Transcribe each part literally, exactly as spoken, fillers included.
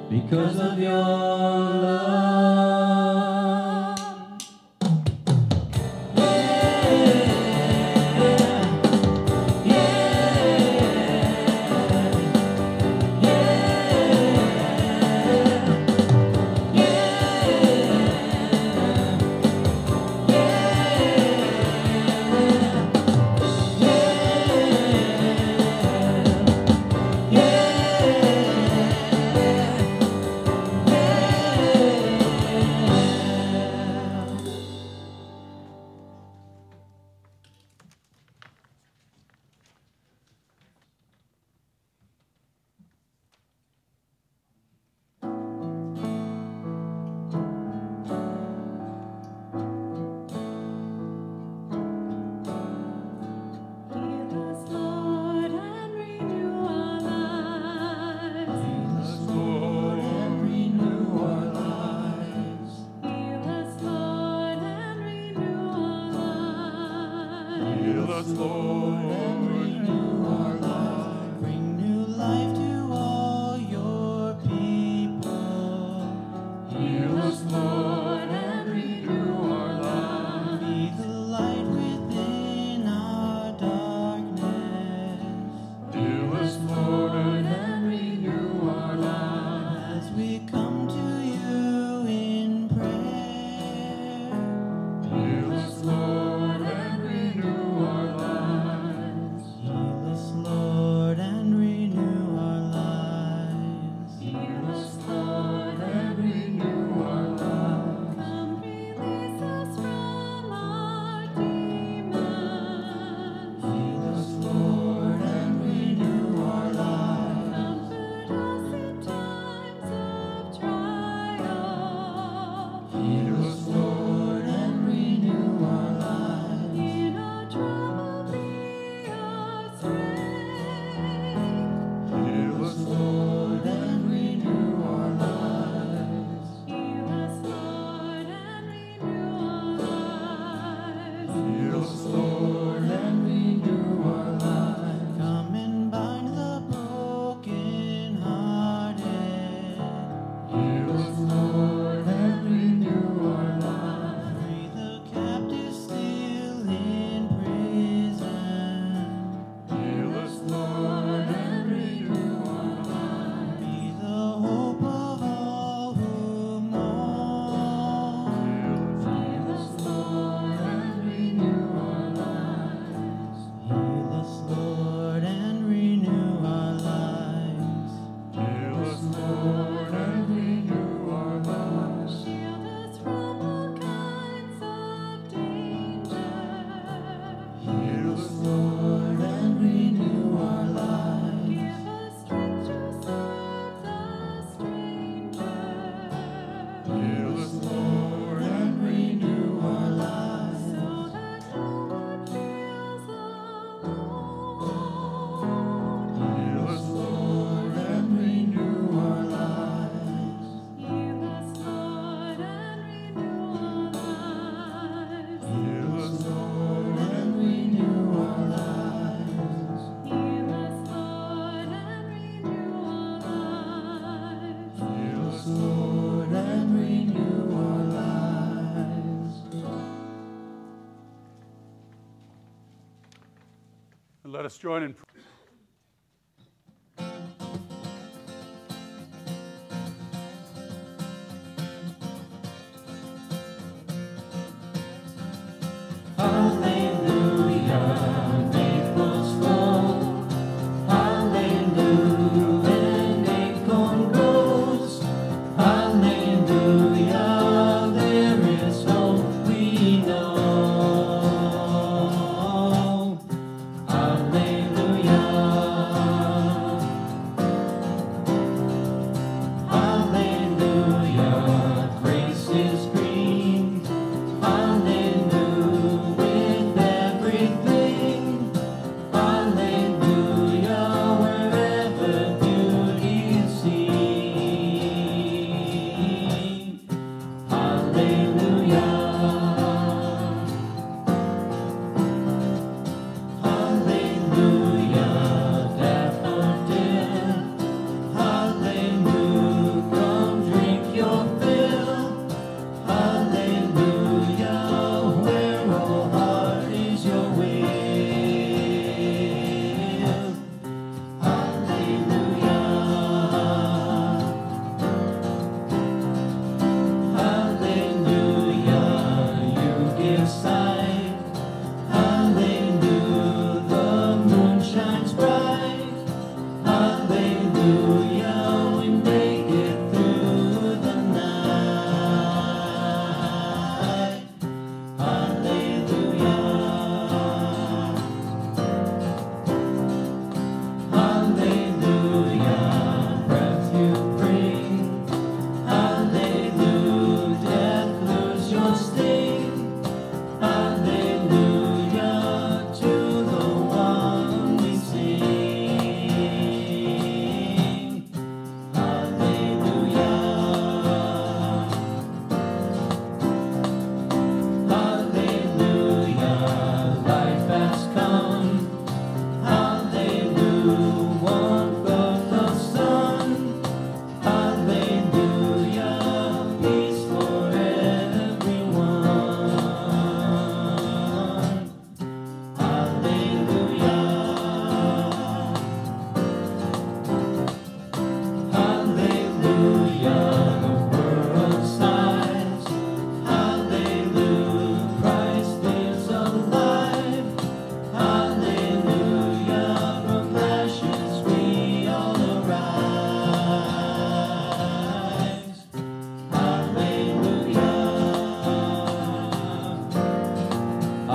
because of your love. Let us join in prayer. Hallelujah.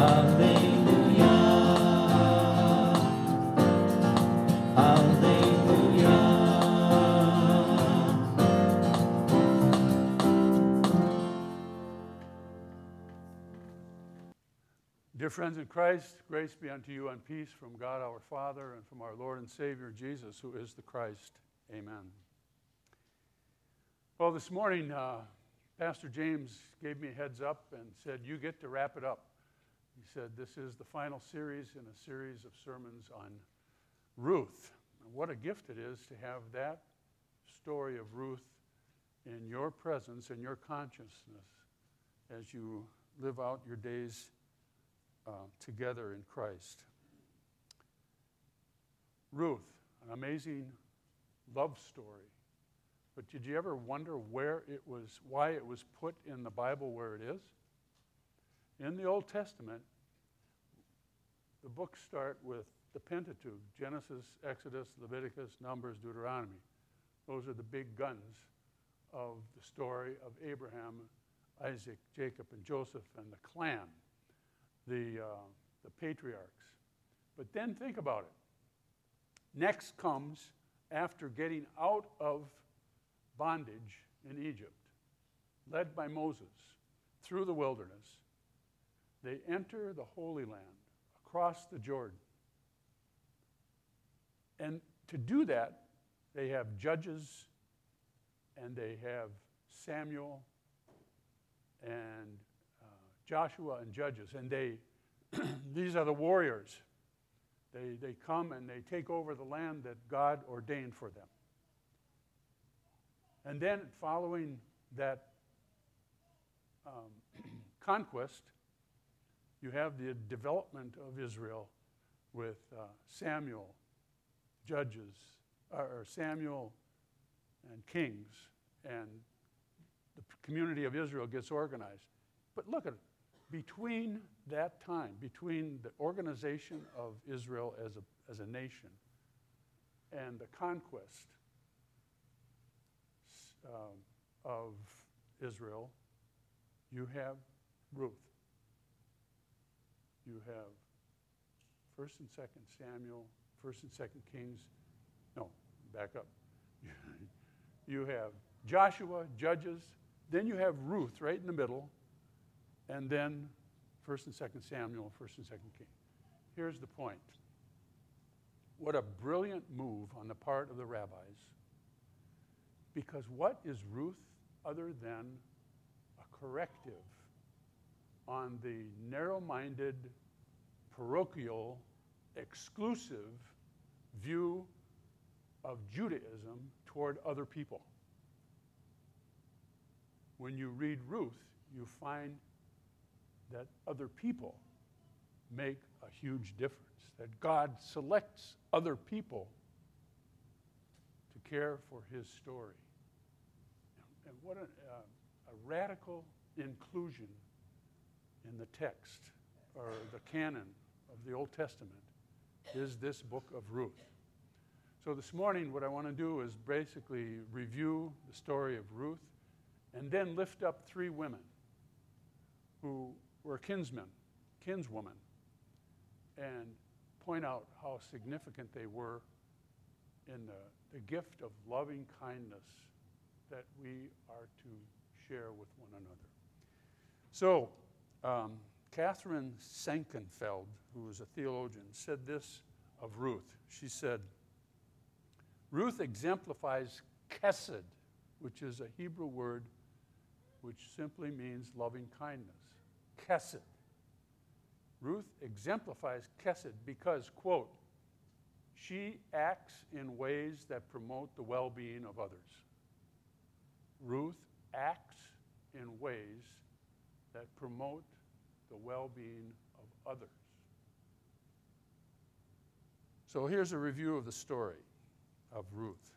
Hallelujah. Hallelujah. Dear friends in Christ, grace be unto you and peace from God our Father and from our Lord and Savior Jesus, who is the Christ. Amen. Well, this morning, uh, Pastor James gave me a heads up and said, you get to wrap it up. He said, this is the final series in a series of sermons on Ruth. And what a gift it is to have that story of Ruth in your presence, in your consciousness, as you live out your days uh, together in Christ. Ruth, an amazing love story. But did you ever wonder where it was, why it was put in the Bible where it is? In the Old Testament, the books start with the Pentateuch, Genesis, Exodus, Leviticus, Numbers, Deuteronomy. Those are the big guns of the story of Abraham, Isaac, Jacob, and Joseph, and the clan, the, uh, the patriarchs. But then think about it. Next comes, after getting out of bondage in Egypt, led by Moses through the wilderness, they enter the Holy Land, across the Jordan. And to do that, they have judges, and they have Samuel, and uh, Joshua, and judges. And they, these are the warriors. They, they come and they take over the land that God ordained for them. And then following that um, conquest, you have the development of Israel with uh, Samuel, judges, or Samuel and kings, and the community of Israel gets organized. But look at it. Between that time, between the organization of Israel as a, as a nation and the conquest um, of Israel, you have Ruth. You have First and Second Samuel, First and Second Kings. No, back up. You have Joshua, Judges. Then you have Ruth right in the middle. And then First and Second Samuel, First and Second Kings. Here's the point. What a brilliant move on the part of the rabbis. Because what is Ruth other than a corrective on the narrow-minded, parochial, exclusive view of Judaism toward other people? When you read Ruth, you find that other people make a huge difference, that God selects other people to care for his story. And what a, uh, a radical inclusion in the text, or the canon of the Old Testament, is this book of Ruth. So this morning, what I want to do is basically review the story of Ruth, and then lift up three women who were kinsmen, kinswomen, and point out how significant they were in the, the gift of loving kindness that we are to share with one another. So, um, Catherine Sankenfeld, who is a theologian, said this of Ruth. She said, Ruth exemplifies chesed, which is a Hebrew word which simply means loving kindness. Chesed. Ruth exemplifies chesed because, quote, she acts in ways that promote the well-being of others. Ruth acts in ways that promote the well-being of others. So here's a review of the story of Ruth.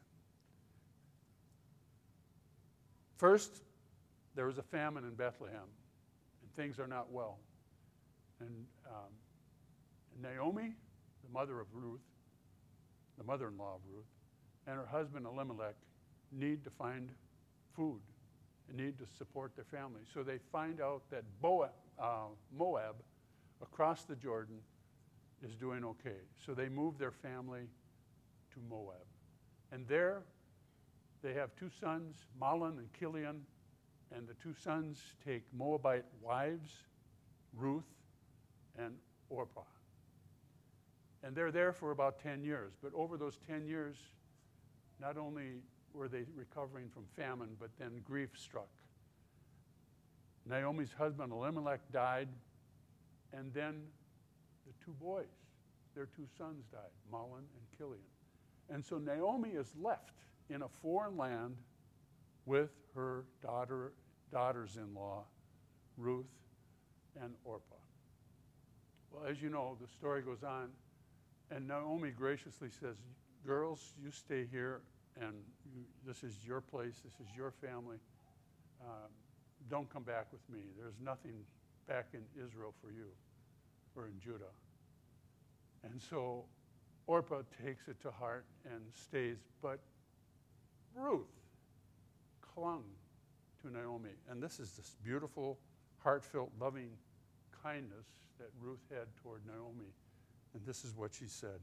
First, there was a famine in Bethlehem, and things are not well. And, um, and Naomi, the mother of Ruth, the mother-in-law of Ruth, and her husband Elimelech need to find food and need to support their family. So they find out that Boab, uh, Moab across the Jordan is doing okay. So they moved their family to Moab. And there they have two sons, Mahlon and Chilion, and the two sons take Moabite wives, Ruth and Orpah. And they're there for about ten years. But over those ten years, not only were they recovering from famine, but then grief struck. Naomi's husband Elimelech died, and then the two boys, their two sons died, Mahlon and Chilion. And so Naomi is left in a foreign land with her daughter, daughters-in-law, Ruth and Orpah. Well, as you know, the story goes on, and Naomi graciously says, girls, you stay here, and you, this is your place, this is your family. Um, don't come back with me. There's nothing back in Israel for you, or in Judah. And so Orpah takes it to heart and stays, but Ruth clung to Naomi. And this is this beautiful, heartfelt, loving kindness that Ruth had toward Naomi. And this is what she said: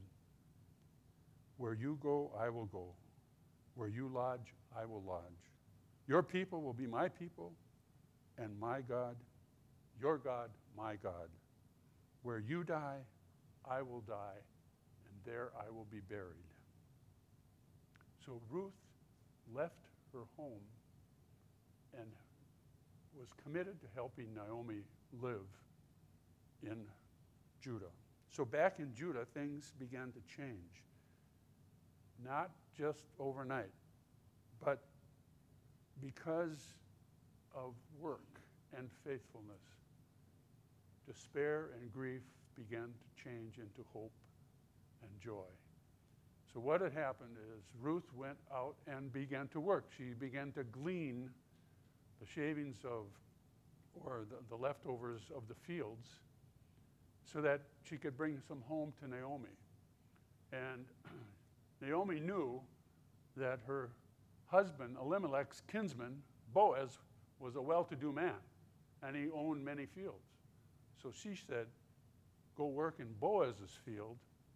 where you go, I will go. Where you lodge, I will lodge. Your people will be my people, and my God, your God, my God. Where you die, I will die, and there I will be buried. So Ruth left her home and was committed to helping Naomi live in Judah. So back in Judah, things began to change. Not just overnight, but because of work and faithfulness, despair and grief began to change into hope and joy. So what had happened is Ruth went out and began to work. She began to glean the shavings of, or the, the leftovers of the fields, so that she could bring some home to Naomi. And Naomi knew that her husband, Elimelech's kinsman, Boaz, was a well-to-do man, and he owned many fields. So she said, go work in Boaz's field.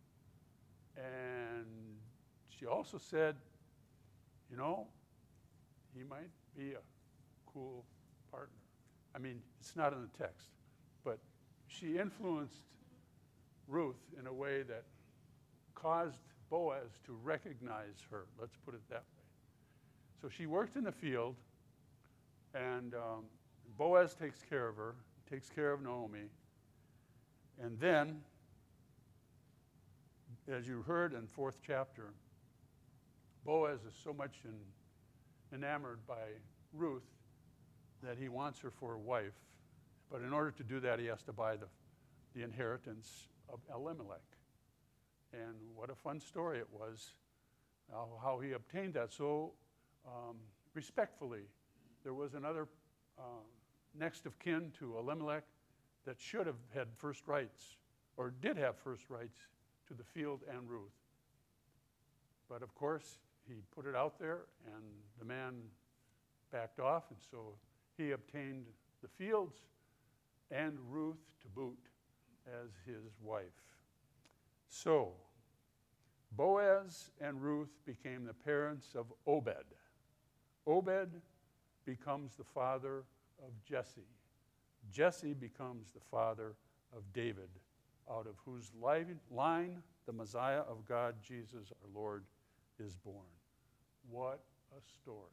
And she also said, you know, he might be a cool partner. I mean, it's not in the text, but she influenced Ruth in a way that caused Boaz to recognize her. Let's put it that way. So she worked in the field, and um, Boaz takes care of her, takes care of Naomi. And then, as you heard in fourth chapter, Boaz is so much in, enamored by Ruth that he wants her for a wife. But in order to do that, he has to buy the, the inheritance of Elimelech. And what a fun story it was, uh, how he obtained that. So um, respectfully, there was another uh, next of kin to Elimelech that should have had first rights, or did have first rights to the field and Ruth. But of course, he put it out there, and the man backed off, and so he obtained the fields and Ruth to boot as his wife. So, Boaz and Ruth became the parents of Obed. Obed becomes the father of Jesse. Jesse becomes the father of David, out of whose line the Messiah of God, Jesus our Lord, is born. What a story.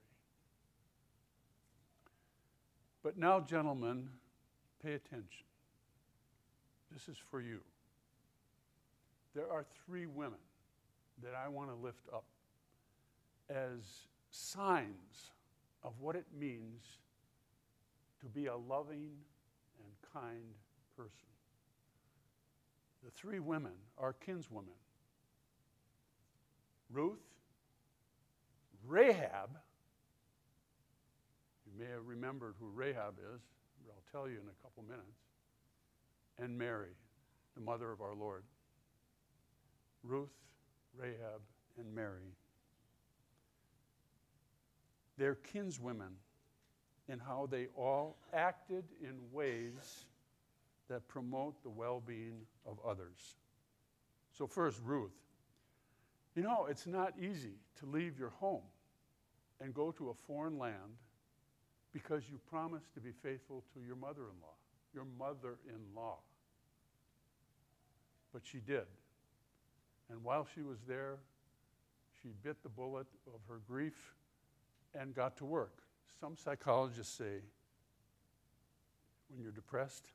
But now, gentlemen, pay attention. This is for you. There are three women that I want to lift up as signs of what it means to be a loving and kind person. The three women are kinswomen: Ruth, Rahab. You may have remembered who Rahab is, but I'll tell you in a couple minutes. And Mary, the mother of our Lord. Ruth, Rahab, and Mary. They're kinswomen in how they all acted in ways that promote the well-being of others. So first, Ruth. You know, it's not easy to leave your home and go to a foreign land because you promised to be faithful to your mother-in-law, your mother-in-law. But she did. And while she was there, she bit the bullet of her grief and got to work. Some psychologists say when you're depressed,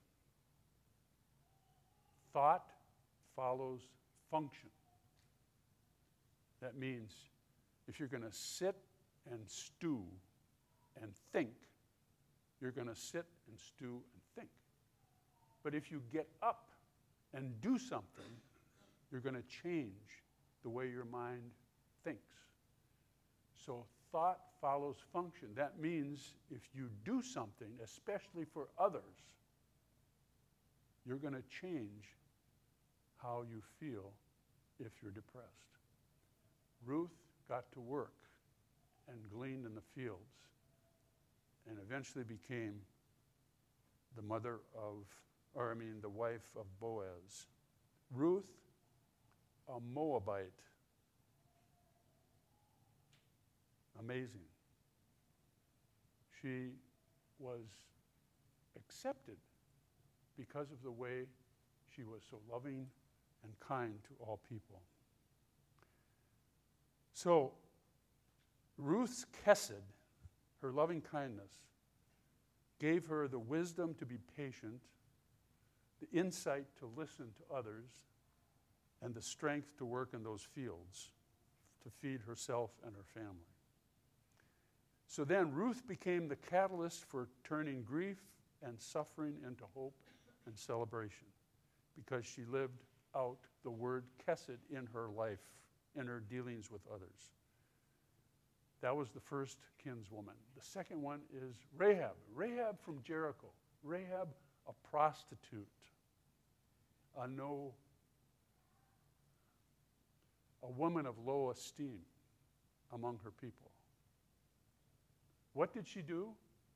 thought follows function. That means if you're going to sit and stew and think, you're going to sit and stew and think. But if you get up and do something, you're going to change the way your mind thinks. So thought follows function. That means if you do something, especially for others, you're going to change how you feel if you're depressed. Ruth got to work and gleaned in the fields and eventually became the mother of, or I mean, the wife of Boaz. Ruth, a Moabite. Amazing. She was accepted because of the way she was so loving and kind to all people. So, Ruth's chesed, her loving kindness, gave her the wisdom to be patient, the insight to listen to others, and the strength to work in those fields to feed herself and her family. So then Ruth became the catalyst for turning grief and suffering into hope and celebration because she lived out the word chesed in her life, in her dealings with others. That was the first kinswoman. The second one is Rahab. Rahab from Jericho. Rahab, a prostitute, a no, a woman of low esteem among her people. What did she do?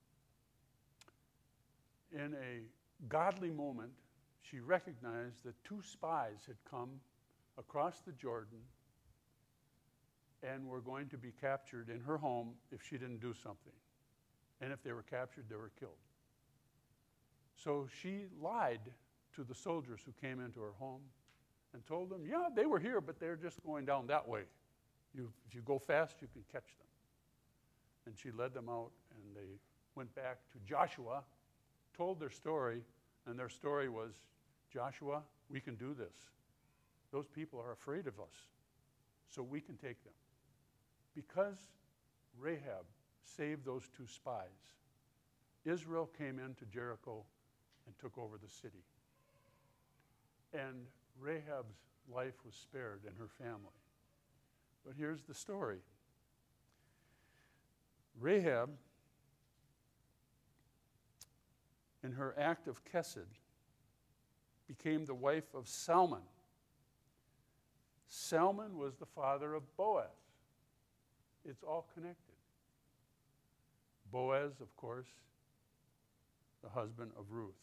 In a godly moment, she recognized that two spies had come across the Jordan and were going to be captured in her home if she didn't do something. And if they were captured, they were killed. So she lied to the soldiers who came into her home and told them, yeah, they were here, but they're just going down that way. You, if you go fast, you can catch them. And she led them out, and they went back to Joshua, told their story, and their story was, Joshua, we can do this. Those people are afraid of us, so we can take them. Because Rahab saved those two spies, Israel came into Jericho and took over the city. And Rahab's life was spared and her family. But here's the story. Rahab, in her act of chesed, became the wife of Salmon. Salmon was the father of Boaz. It's all connected. Boaz, of course, the husband of Ruth.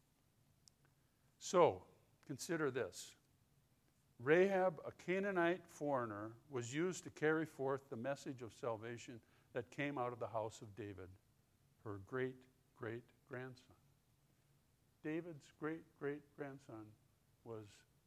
So, consider this. Rahab, a Canaanite foreigner, was used to carry forth the message of salvation that came out of the house of David, her great-great-grandson. David's great-great-grandson was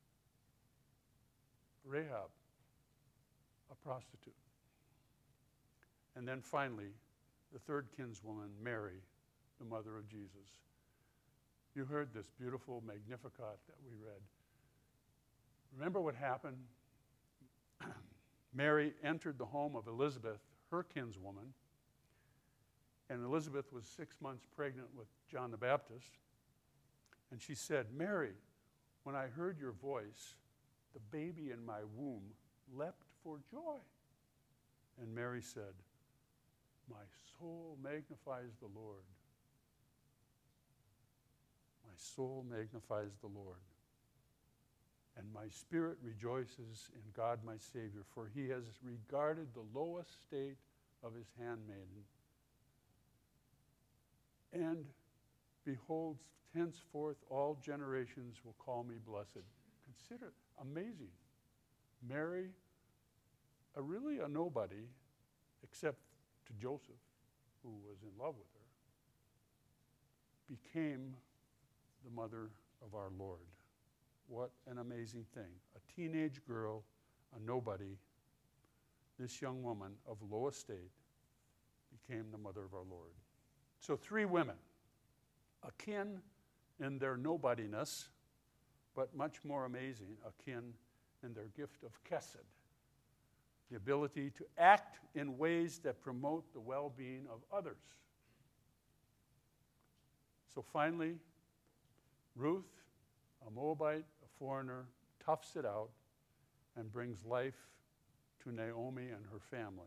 Rahab, a prostitute. And then finally, the third kinswoman, Mary, the mother of Jesus. You heard this beautiful Magnificat that we read. Remember what happened? Mary entered the home of Elizabeth, her kinswoman, and Elizabeth was six months pregnant with John the Baptist. And she said, Mary, when I heard your voice, the baby in my womb leapt for joy. And Mary said, my soul magnifies the Lord. My soul magnifies the Lord. And my spirit rejoices in God my Savior, for he has regarded the lowest state of his handmaiden. And Behold, henceforth all generations will call me blessed. Consider, amazing. Mary, a really a nobody, except to Joseph, who was in love with her, became the mother of our Lord. What an amazing thing. A teenage girl, a nobody, this young woman of low estate became the mother of our Lord. So three women, akin in their nobodiness, but much more amazing, akin in their gift of chesed, the ability to act in ways that promote the well-being of others. So finally, Ruth, a Moabite, a foreigner, toughs it out and brings life to Naomi and her family.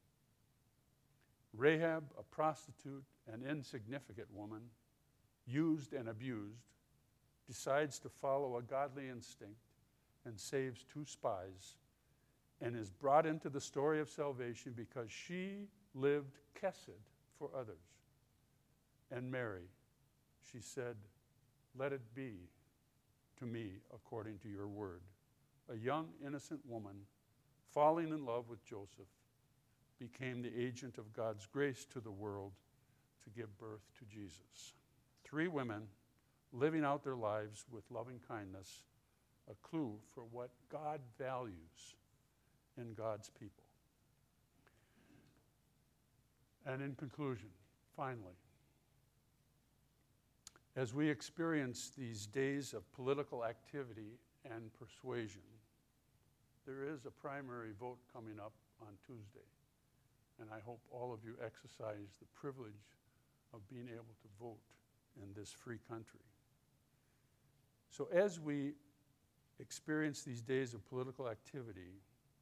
Rahab, a prostitute and insignificant woman, used and abused, decides to follow a godly instinct and saves two spies and is brought into the story of salvation because she lived chesed for others. And Mary, she said, "Let it be to me according to your word." A young, innocent woman falling in love with Joseph became the agent of God's grace to the world to give birth to Jesus. Three women living out their lives with loving kindness, a clue for what God values in God's people. And in conclusion, finally, as we experience these days of political activity and persuasion, there is a primary vote coming up on Tuesday, and I hope all of you exercise the privilege of being able to vote in this free country. So as we experience these days of political activity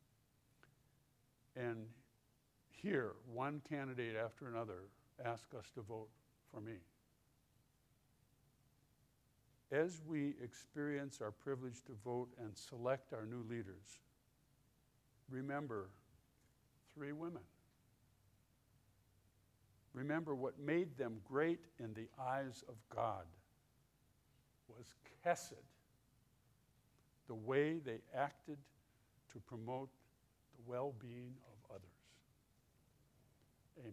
and hear one candidate after another ask us to vote for me, as we experience our privilege to vote and select our new leaders, remember three women. Remember what made them great in the eyes of God was chesed, the way they acted to promote the well-being of others. Amen.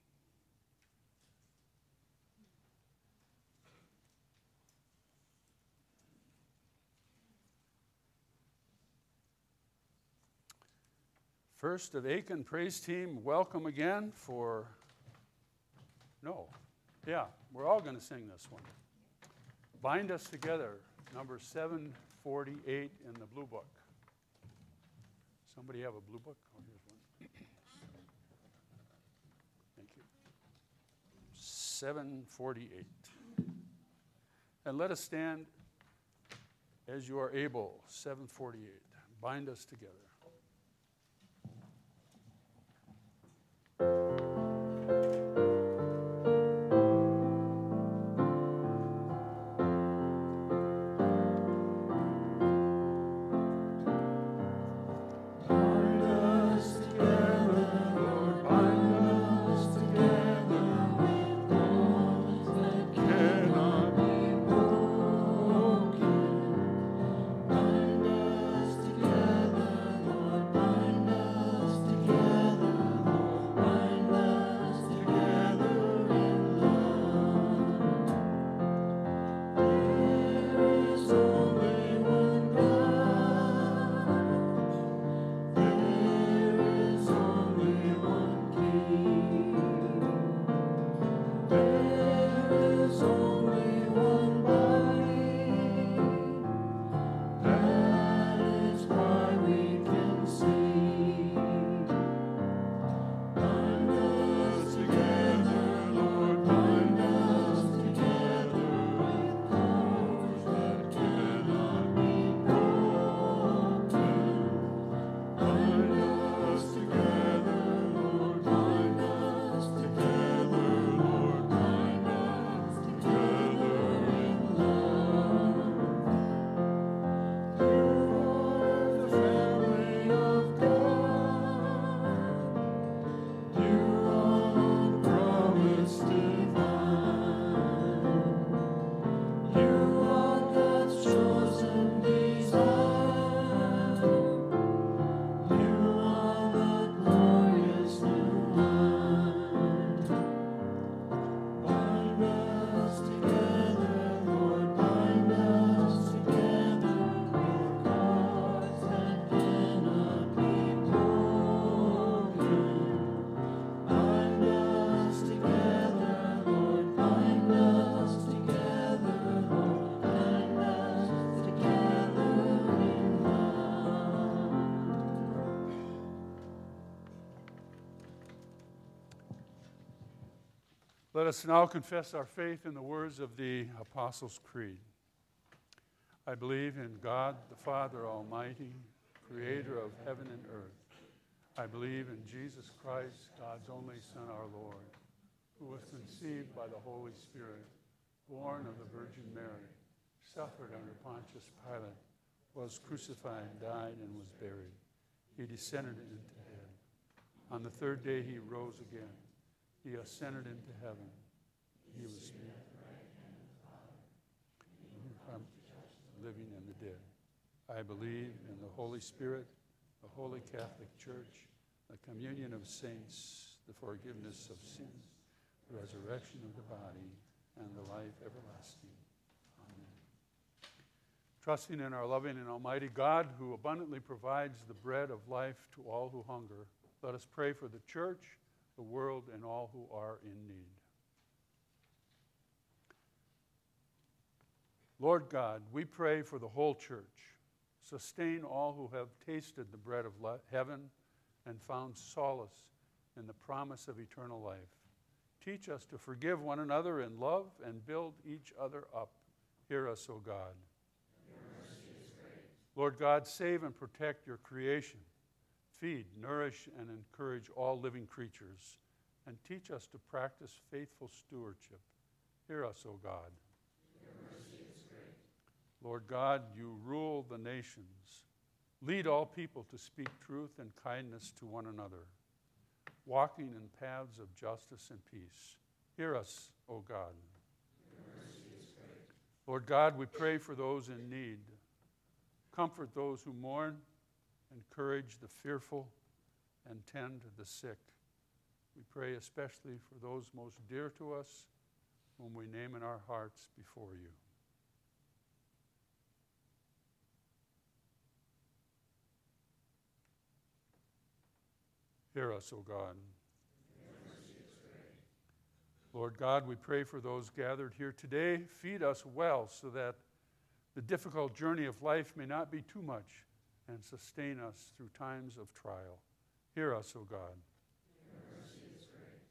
First of Aiken Praise Team, welcome again for, no, yeah, we're all going to sing this one. Bind Us Together, number seven forty-eight in the Blue Book. Somebody have a Blue Book? Oh, here's one. Thank you. seven forty-eight. And let us stand as you are able, seven forty-eight. Bind us together. Together Let us now confess our faith in the words of the Apostles' Creed. I believe in God, the Father Almighty, creator of heaven and earth. I believe in Jesus Christ, God's only Son, our Lord, who was conceived by the Holy Spirit, born of the Virgin Mary, suffered under Pontius Pilate, was crucified, died, and was buried. He descended into hell. On the third day he rose again. He ascended into heaven. He was seated at the right hand of the Father, living and the dead. I believe in the Holy Spirit, the Holy Catholic Church, the communion of saints, the forgiveness of sins, the resurrection of the body, and the life everlasting. Amen. Trusting in our loving and almighty God, who abundantly provides the bread of life to all who hunger, let us pray for the church, the world, and all who are in need. Lord God, we pray for the whole church. Sustain all who have tasted the bread of le- heaven and found solace in the promise of eternal life. Teach us to forgive one another in love and build each other up. Hear us, O God. Your mercy is great. Lord God, save and protect your creation. Feed, nourish, and encourage all living creatures, and teach us to practice faithful stewardship. Hear us, O God. Your mercy is great. Lord God, you rule the nations. Lead all people to speak truth and kindness to one another, walking in paths of justice and peace. Hear us, O God. Your mercy is great. Lord God, we pray for those in need. Comfort those who mourn, encourage the fearful, and tend the sick. We pray especially for those most dear to us, whom we name in our hearts before you. Hear us, O God. Your mercy is great. Lord God, we pray for those gathered here today. Feed us well so that the difficult journey of life may not be too much, and sustain us through times of trial. Hear us, O God. Your mercy is great.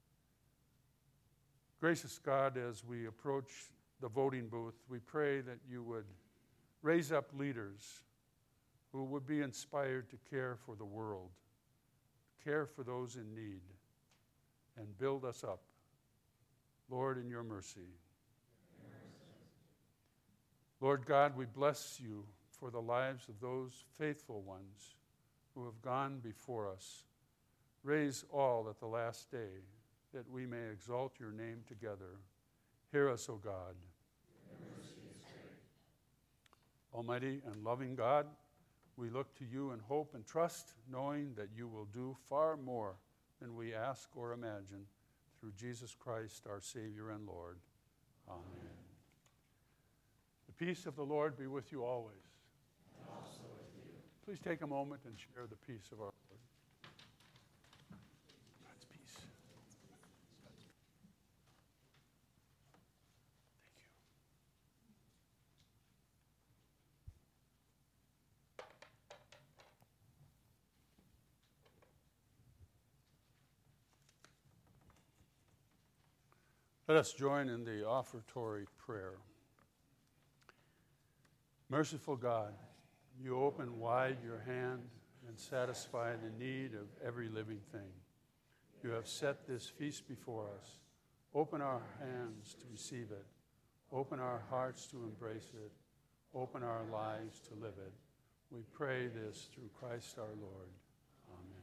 Gracious God, as we approach the voting booth, we pray that you would raise up leaders who would be inspired to care for the world, care for those in need, and build us up. Lord, in your mercy. Your mercy. Lord God, we bless you for the lives of those faithful ones who have gone before us. Raise all at the last day, that we may exalt your name together. Hear us, O God. Your mercy is great. Almighty and loving God, we look to you in hope and trust, knowing that you will do far more than we ask or imagine, through Jesus Christ, our Savior and Lord. Amen. Amen. The peace of the Lord be with you always. Also with you. Please take a moment and share the peace of our Lord. God's peace. God's peace. Thank you. Let us join in the offertory prayer. Merciful God, you open wide your hand and satisfy the need of every living thing. You have set this feast before us. Open our hands to receive it. Open our hearts to embrace it. Open our lives to live it. We pray this through Christ our Lord. Amen.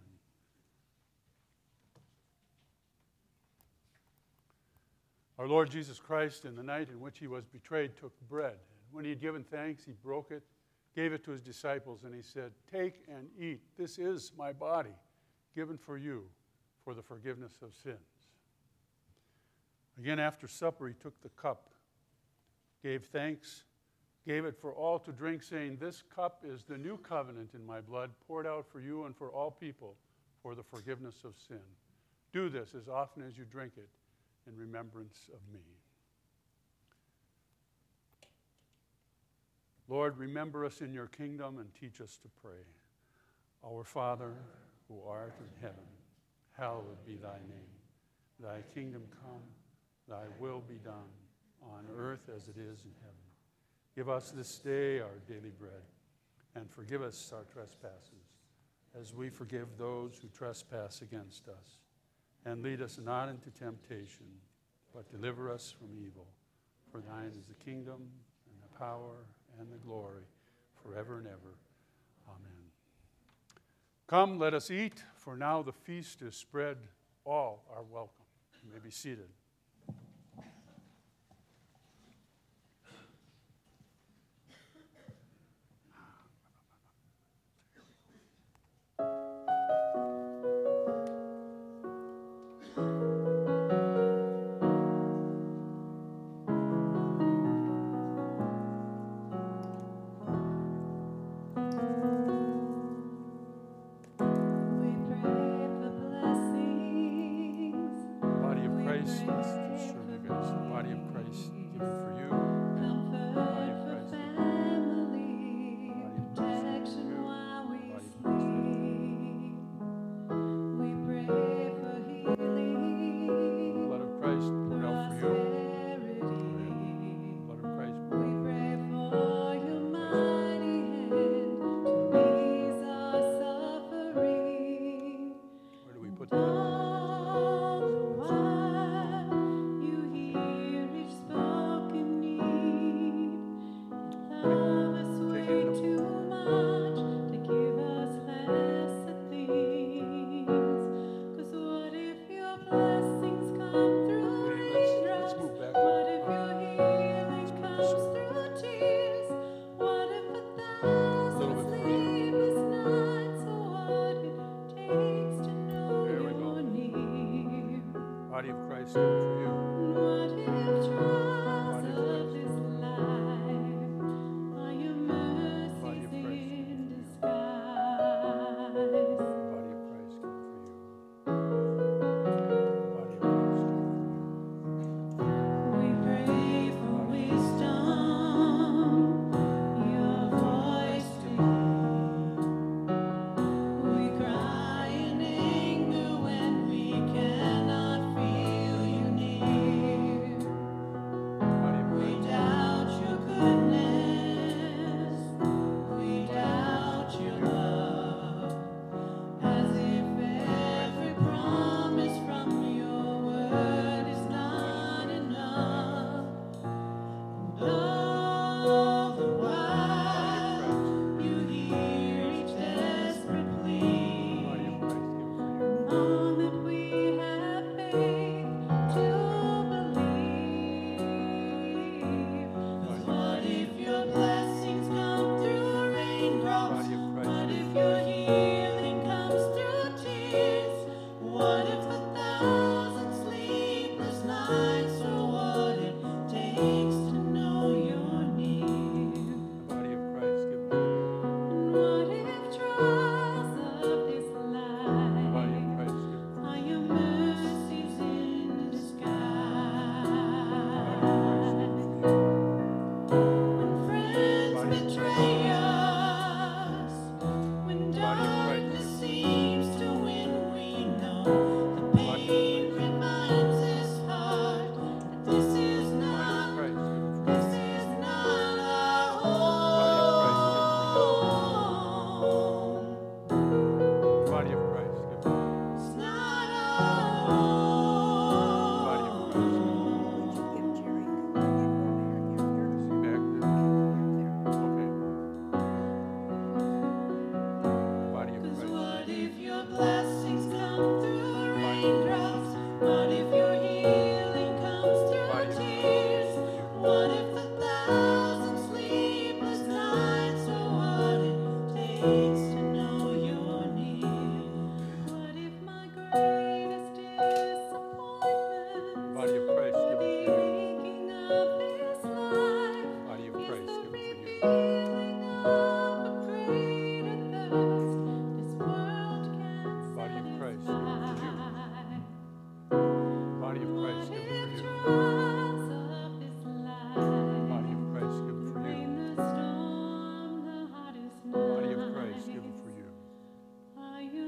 Our Lord Jesus Christ, in the night in which he was betrayed, took bread. When he had given thanks, he broke it, gave it to his disciples, and he said, "Take and eat. This is my body, given for you for the forgiveness of sins." Again, after supper, he took the cup, gave thanks, gave it for all to drink, saying, "This cup is the new covenant in my blood, poured out for you and for all people for the forgiveness of sin. Do this as often as you drink it in remembrance of me." Lord, remember us in your kingdom and teach us to pray. Our Father, who art in heaven, hallowed be thy name. Thy kingdom come, thy will be done on earth as it is in heaven. Give us this day our daily bread, and forgive us our trespasses, as we forgive those who trespass against us. And lead us not into temptation, but deliver us from evil. For thine is the kingdom, and the power, and the glory, forever and ever. Amen. Come, let us eat, for now the feast is spread. All are welcome. You may be seated.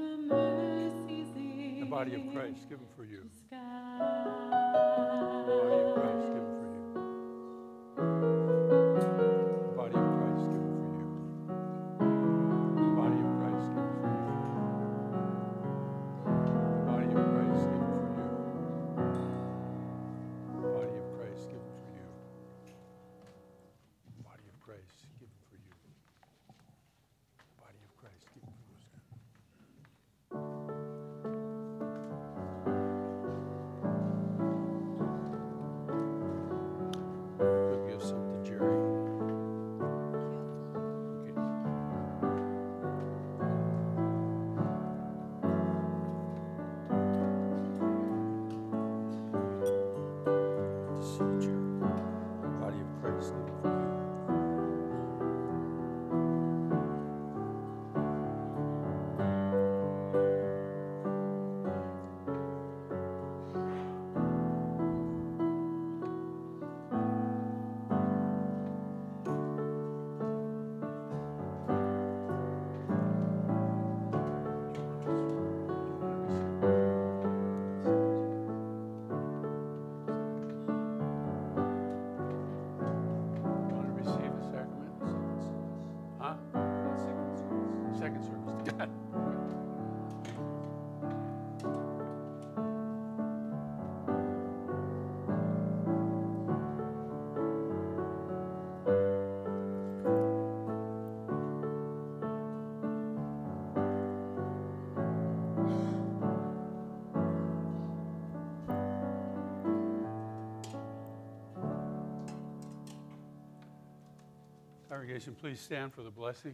Body of Christ given for you. The body second service. Congregation, please stand for the blessing.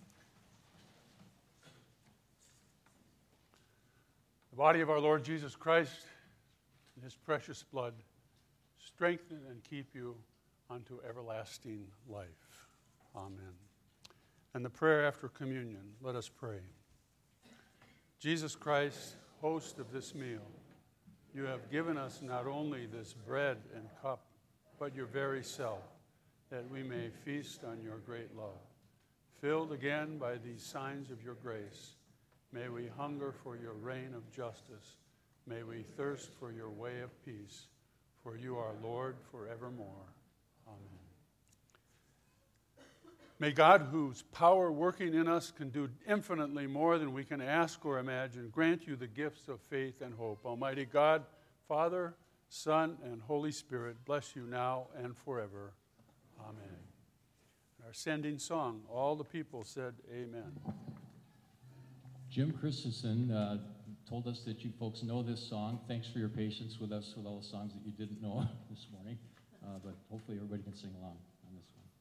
The body of our Lord Jesus Christ and his precious blood strengthen and keep you unto everlasting life. Amen. And the prayer after communion, let us pray. Jesus Christ, host of this meal, you have given us not only this bread and cup, but your very self, that we may feast on your great love. Filled again by these signs of your grace, may we hunger for your reign of justice. May we thirst for your way of peace, for you are Lord forevermore. Amen. May God, whose power working in us can do infinitely more than we can ask or imagine, grant you the gifts of faith and hope. Almighty God, Father, Son, and Holy Spirit, bless you now and forever. Amen. Our sending song, all the people said amen. Jim Christensen uh, told us that you folks know this song. Thanks for your patience with us with all the songs that you didn't know this morning. Uh, but hopefully everybody can sing along on this one.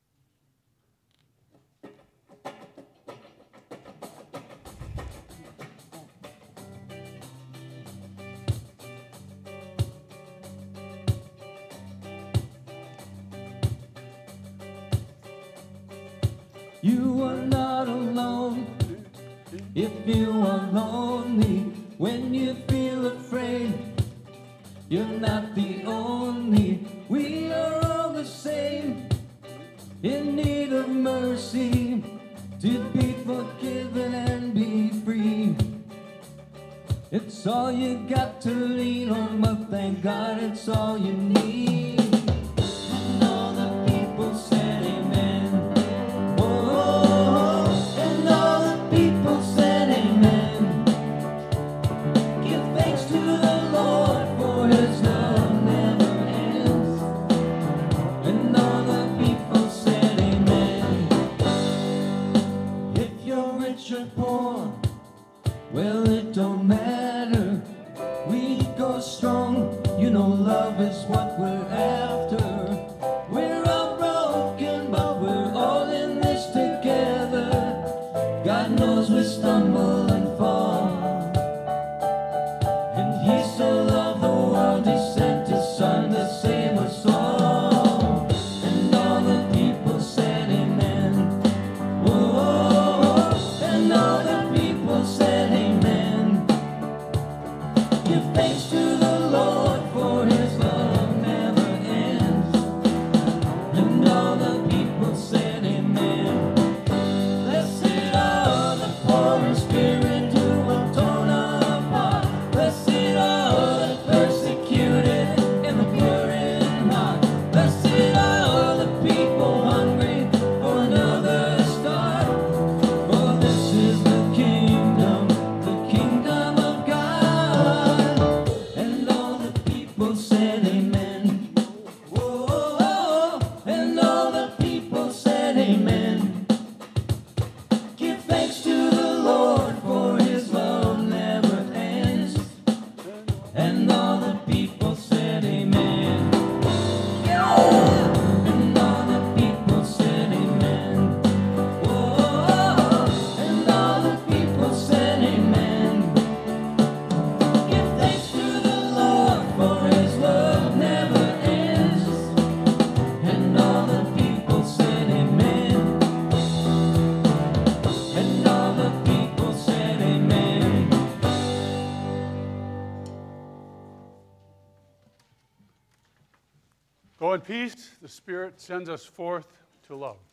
You are not alone if you are lonely. When you feel afraid, you're not the only. We are all the same, in need of mercy, to be forgiven and be free. It's all you got to lean on, but thank God it's all you need. And all the people said amen. Well, it don't matter, we go strong, you know love is what we're after. We're all broken, but we're all in this together. God knows we stumble and fall, and he so loved the world, he sent his son to save us all. And all the people said amen. Whoa, and all the people said amen. Give thanks to the Lord, for his love never ends. And all the people said amen. Blessed are the poor in spirit, who are torn apart. Blessed are the persecuted and the pure in heart. Blessed are the people hungry for another start. For this is the kingdom, the kingdom of God. And all the people said amen. Whoa, and all the people said amen. Give thanks to the Lord, for his love never ends. And all the people said amen. Yeah. And all the people said amen. Whoa, and all the people said amen. Give thanks to the Lord, for his love never ends. And all the people said amen. And all the people said amen. Go in peace. The Spirit sends us forth to love.